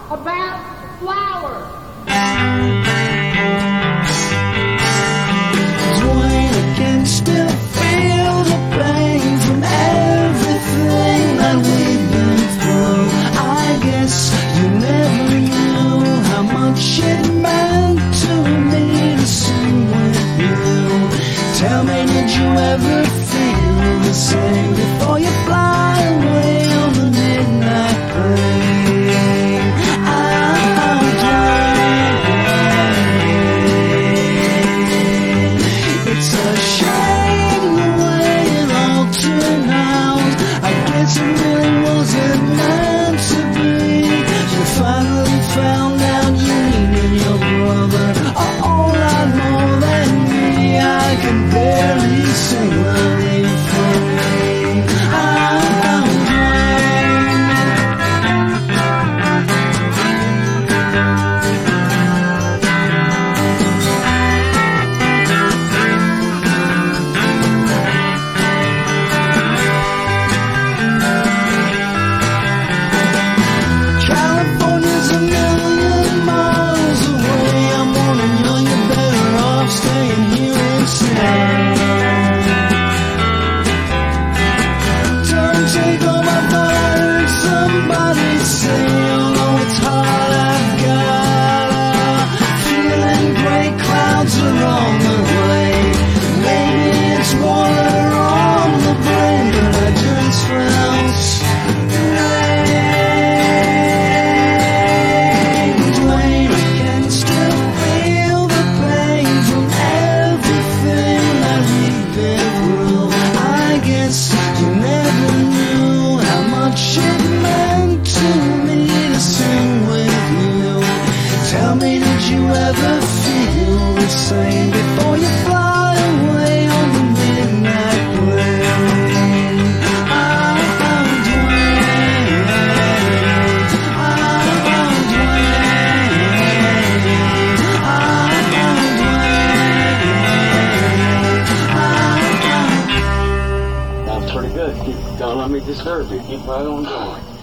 about flowers. Dwayne, I can still feel the pain from everything that we've been through. I guess you never knew how much it meant to me to sing with you. Tell me, did you ever feel the same before you fly away on the midnight plane? It's a shame the way it all turned out. I guess it really wasn't meant to be. You finally found out you needed your brother a whole lot more than me. I can barely sing the refrain. I'm California's a million miles away. I'm warning you, you're better off staying here instead. Don't take all my fire, somebody say, although it's hard, I've got a feeling gray clouds are on the way. Maybe it's water on the brain, but I just felt Dwayne, I can still feel the pain from everything that we've been through. I guess you never knew how much it meant to me to sing with you. Tell me, did you ever feel the same before you fly away on the midnight plane? I'm Dwayne. I'm Dwayne. That's pretty good. Don't let me disturb you. Keep right on going.